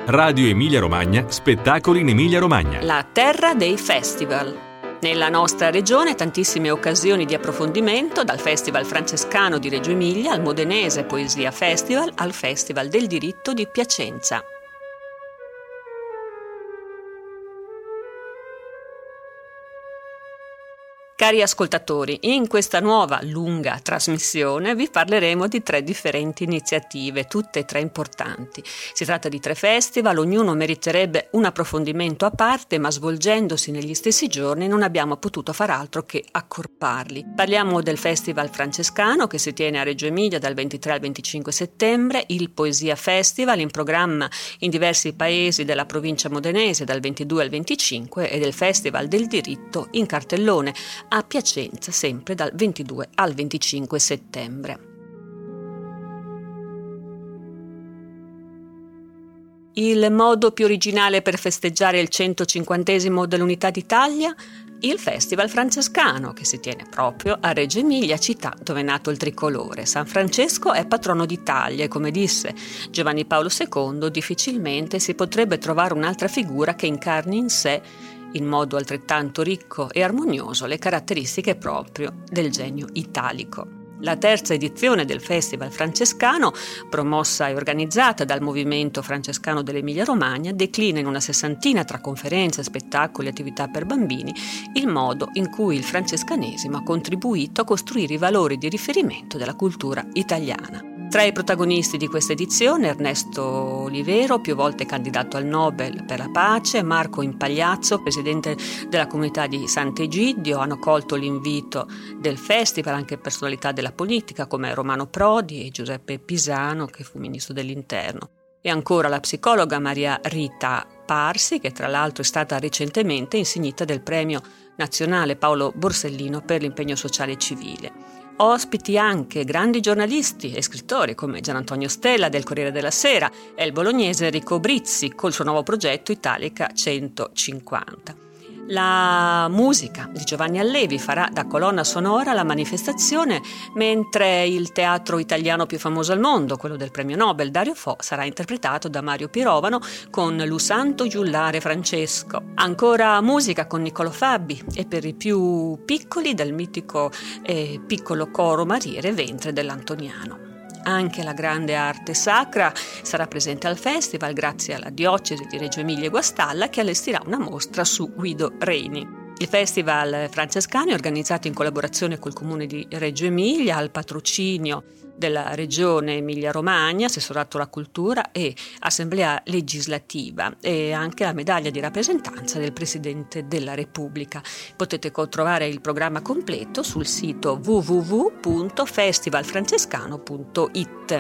Radio Emilia Romagna, spettacoli in Emilia Romagna. La terra dei festival. Nella nostra regione tantissime occasioni di approfondimento, dal Festival Francescano di Reggio Emilia al Modenese Poesia Festival al Festival del Diritto di Piacenza. Cari ascoltatori, in questa nuova lunga trasmissione vi parleremo di 3 differenti iniziative, tutte e 3 importanti. Si tratta di 3 festival, ognuno meriterebbe un approfondimento a parte, ma svolgendosi negli stessi giorni non abbiamo potuto far altro che accorparli. Parliamo del Festival Francescano che si tiene a Reggio Emilia dal 23 al 25 settembre, il Poesia Festival in programma in diversi paesi della provincia modenese dal 22 al 25 e del Festival del Diritto in cartellone a Piacenza sempre dal 22 al 25 settembre. Il modo più originale per festeggiare il 150° dell'Unità d'Italia? Il Festival Francescano, che si tiene proprio a Reggio Emilia, città dove è nato il tricolore. San Francesco è patrono d'Italia e, come disse Giovanni Paolo II, difficilmente si potrebbe trovare un'altra figura che incarni in sé in modo altrettanto ricco e armonioso le caratteristiche proprio del genio italico. La terza edizione del Festival Francescano, promossa e organizzata dal Movimento Francescano dell'Emilia Romagna, declina in una 60 tra conferenze, spettacoli e attività per bambini il modo in cui il francescanesimo ha contribuito a costruire i valori di riferimento della cultura italiana. Tra i protagonisti di questa edizione Ernesto Olivero, più volte candidato al Nobel per la pace, Marco Impagliazzo, presidente della comunità di Sant'Egidio, hanno colto l'invito del festival anche personalità della politica come Romano Prodi e Giuseppe Pisano, che fu ministro dell'Interno. E ancora la psicologa Maria Rita Parsi, che tra l'altro è stata recentemente insignita del premio nazionale Paolo Borsellino per l'impegno sociale e civile. Ospiti anche grandi giornalisti e scrittori come Gian Antonio Stella del Corriere della Sera e il bolognese Enrico Brizzi col suo nuovo progetto Italica 150. La musica di Giovanni Allevi farà da colonna sonora la manifestazione, mentre il teatro italiano più famoso al mondo, quello del premio Nobel Dario Fo, sarà interpretato da Mario Pirovano con Lu Santo Giullare Francesco. Ancora musica con Niccolò Fabi e per i più piccoli del mitico piccolo coro Mariere Ventre dell'Antoniano. Anche la grande arte sacra sarà presente al festival grazie alla diocesi di Reggio Emilia e Guastalla che allestirà una mostra su Guido Reni. Il Festival Francescano è organizzato in collaborazione col Comune di Reggio Emilia, al patrocinio della Regione Emilia-Romagna, Assessorato alla Cultura e Assemblea Legislativa e anche la medaglia di rappresentanza del Presidente della Repubblica. Potete trovare il programma completo sul sito www.festivalfrancescano.it.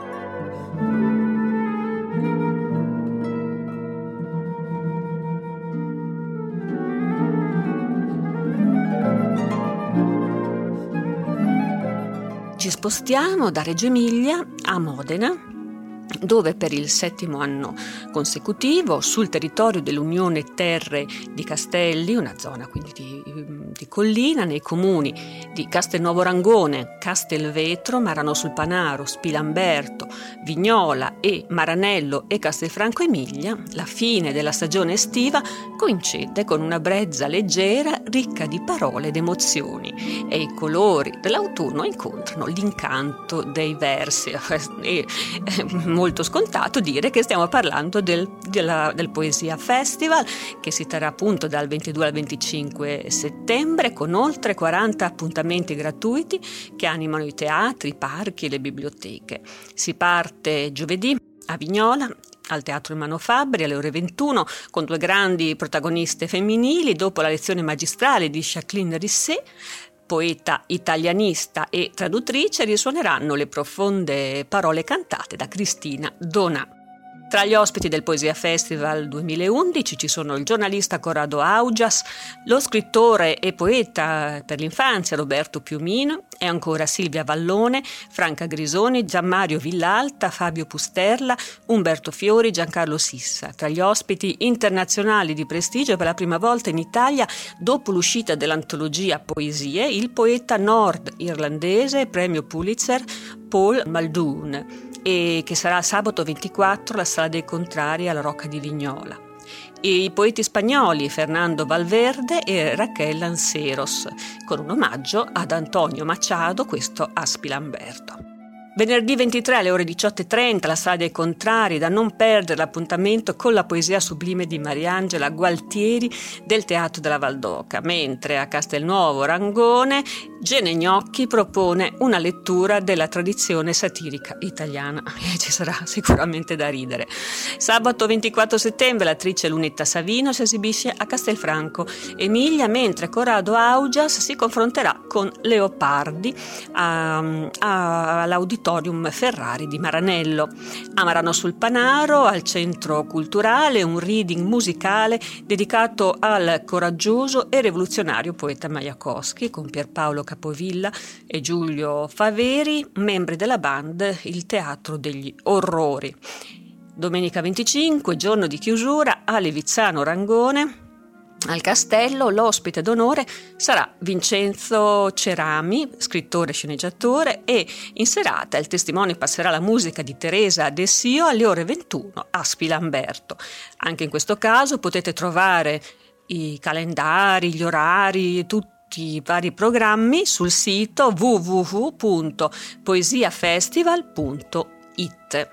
Ci spostiamo da Reggio Emilia a Modena, dove per il 7° anno consecutivo sul territorio dell'Unione Terre di Castelli, una zona quindi di collina, nei comuni di Castelnuovo Rangone, Castelvetro, Marano sul Panaro, Spilamberto, Vignola e Maranello e Castelfranco Emilia, la fine della stagione estiva coincide con una brezza leggera ricca di parole ed emozioni e i colori dell'autunno incontrano l'incanto dei versi. È molto scontato dire che stiamo parlando del Poesia Festival, che si terrà appunto dal 22 al 25 settembre con oltre 40 appuntamenti gratuiti che animano i teatri, i parchi e le biblioteche. Si parte giovedì a Vignola al Teatro Ermanno Fabbri alle ore 21 con 2 grandi protagoniste femminili dopo la lezione magistrale di Jacqueline Risset, poeta italianista e traduttrice, risuoneranno le profonde parole cantate da Cristina Donà. Tra gli ospiti del Poesia Festival 2011 ci sono il giornalista Corrado Augias, lo scrittore e poeta per l'infanzia Roberto Piumino e ancora Silvia Vallone, Franca Grisoni, Gianmario Villalta, Fabio Pusterla, Umberto Fiori, Giancarlo Sissa. Tra gli ospiti internazionali di prestigio per la prima volta in Italia, dopo l'uscita dell'antologia Poesie, il poeta nord-irlandese, premio Pulitzer, Paul Muldoon. e che sarà sabato 24 alla Sala dei Contrari alla Rocca di Vignola. E i poeti spagnoli Fernando Valverde e Raquel Lanceros, con un omaggio ad Antonio Machado, questo a Spilamberto. Venerdì 23 alle ore 18:30 alla Sala dei Contrari, da non perdere l'appuntamento con la poesia sublime di Mariangela Gualtieri del Teatro della Valdoca, mentre a Castelnuovo Rangone Gene Gnocchi propone una lettura della tradizione satirica italiana e ci sarà sicuramente da ridere. Sabato 24 settembre l'attrice Lunetta Savino si esibisce a Castelfranco Emilia, mentre Corrado Augias si confronterà con Leopardi all'Auditorium Ferrari di Maranello. A Marano sul Panaro, al Centro Culturale, un reading musicale dedicato al coraggioso e rivoluzionario poeta Majakovskij con Pierpaolo Capovilla e Giulio Faveri, membri della band Il Teatro degli Orrori. Domenica 25, giorno di chiusura, a Levizzano Rangone. Al Castello l'ospite d'onore sarà Vincenzo Cerami, scrittore e sceneggiatore, e in serata il testimone passerà la musica di Teresa Dessio alle ore 21 a Spilamberto. Anche in questo caso potete trovare i calendari, gli orari, tutti i vari programmi sul sito www.poesiafestival.it.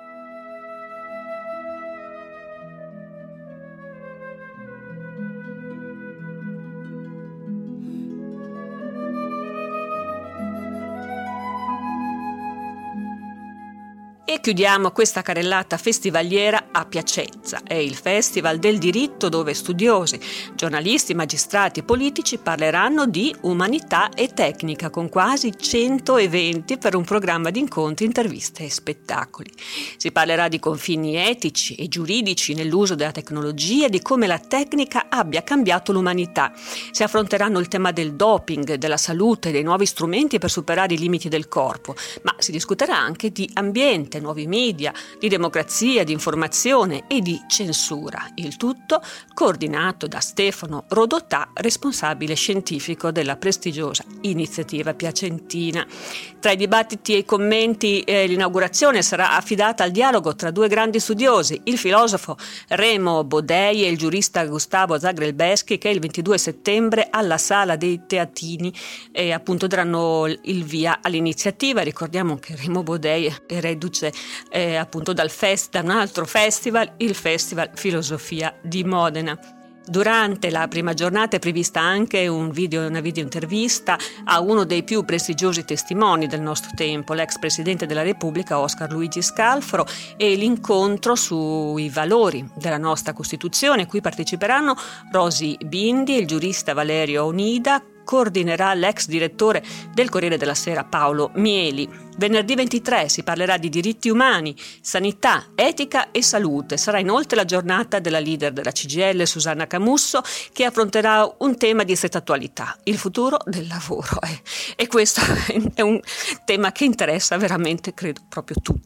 E chiudiamo questa carrellata festivaliera a Piacenza. È il Festival del Diritto, dove studiosi, giornalisti, magistrati e politici parleranno di umanità e tecnica, con quasi 100 eventi per un programma di incontri, interviste e spettacoli. Si parlerà di confini etici e giuridici nell'uso della tecnologia e di come la tecnica abbia cambiato l'umanità. Si affronteranno il tema del doping, della salute, dei nuovi strumenti per superare i limiti del corpo, ma si discuterà anche di ambiente, nuovi media, di democrazia, di informazione e di censura. Il tutto coordinato da Stefano Rodotà, responsabile scientifico della prestigiosa iniziativa piacentina. Tra i dibattiti e i commenti, l'inaugurazione sarà affidata al dialogo tra due grandi studiosi, il filosofo Remo Bodei e il giurista Gustavo Zagrelbeschi, che il 22 settembre alla Sala dei Teatini appunto daranno il via all'iniziativa. Ricordiamo che Remo Bodei è reduce appunto da un altro festival, il Festival Filosofia di Modena. Durante la prima giornata è prevista anche una video intervista a uno dei più prestigiosi testimoni del nostro tempo, l'ex presidente della Repubblica Oscar Luigi Scalfaro, e l'incontro sui valori della nostra Costituzione, a cui parteciperanno Rosi Bindi e il giurista Valerio Onida. Coordinerà l'ex direttore del Corriere della Sera Paolo Mieli. Venerdì 23 si parlerà di diritti umani, sanità, etica e salute. Sarà inoltre la giornata della leader della CGIL Susanna Camusso, che affronterà un tema di stretta attualità, il futuro del lavoro. E questo è un tema che interessa veramente, credo, proprio tutti.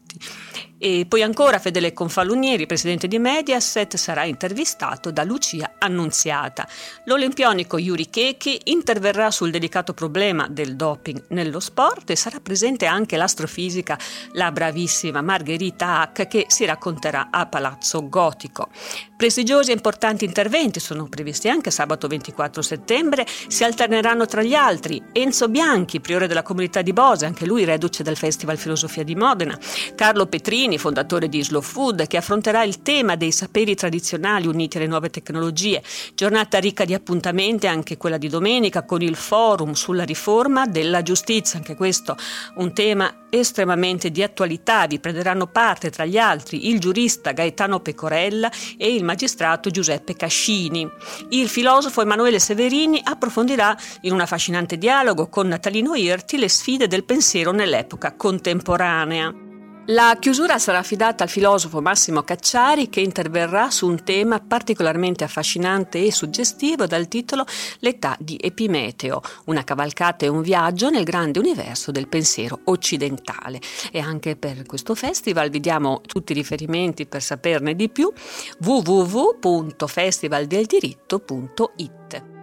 E poi ancora Fedele Confalunieri, presidente di Mediaset, sarà intervistato da Lucia Annunziata. L'olimpionico Yuri Chechi interverrà sul delicato problema del doping nello sport e sarà presente anche l'astrofisica, la bravissima Margherita Hack, che si racconterà a Palazzo Gotico. Prestigiosi e importanti interventi sono previsti anche sabato 24 settembre, si alterneranno tra gli altri Enzo Bianchi, priore della comunità di Bose, anche lui reduce del Festival Filosofia di Modena, Carlo Petrini, fondatore di Slow Food, che affronterà il tema dei saperi tradizionali uniti alle nuove tecnologie. Giornata ricca di appuntamenti, anche quella di domenica, con il forum sulla riforma della giustizia, anche questo un tema estremamente di attualità. Vi prenderanno parte tra gli altri il giurista Gaetano Pecorella e il magistrato Giuseppe Cascini. Il filosofo Emanuele Severini approfondirà in un affascinante dialogo con Natalino Irti le sfide del pensiero nell'epoca contemporanea. La chiusura sarà affidata al filosofo Massimo Cacciari, che interverrà su un tema particolarmente affascinante e suggestivo dal titolo L'età di Epimeteo, una cavalcata e un viaggio nel grande universo del pensiero occidentale. E anche per questo festival vi diamo tutti i riferimenti per saperne di più: www.festivaldeldiritto.it.